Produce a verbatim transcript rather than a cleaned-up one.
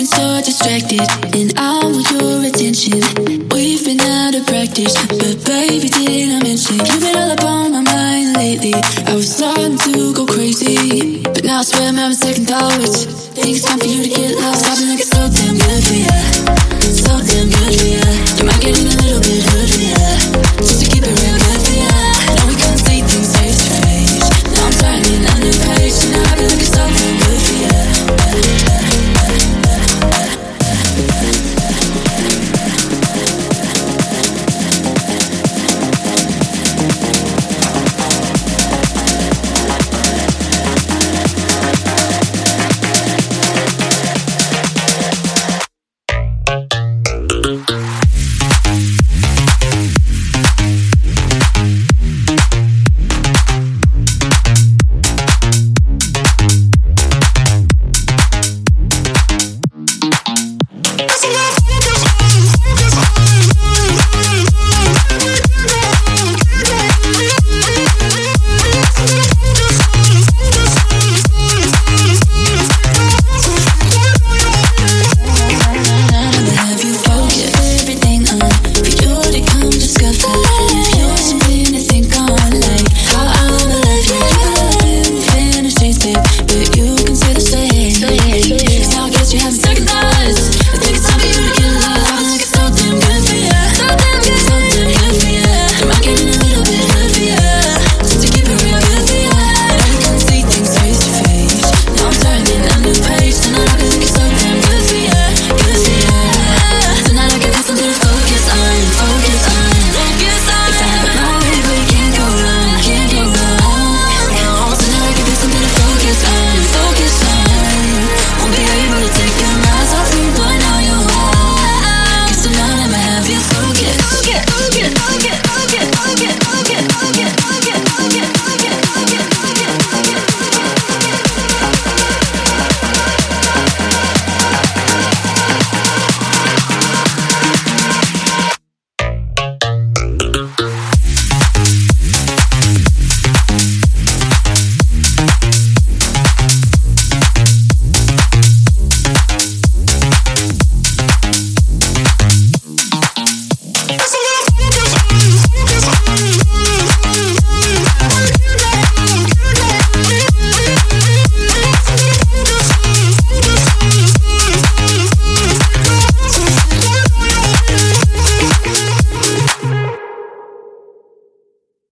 so distracted, and I want your attention. We've been out of practice, but baby, did I mention you've been all up on my mind lately? I was starting to go crazy, but now I swear I'm having second thoughts. Think it's time for you to get lost. I've been looking so damn good for you, so damn good for you.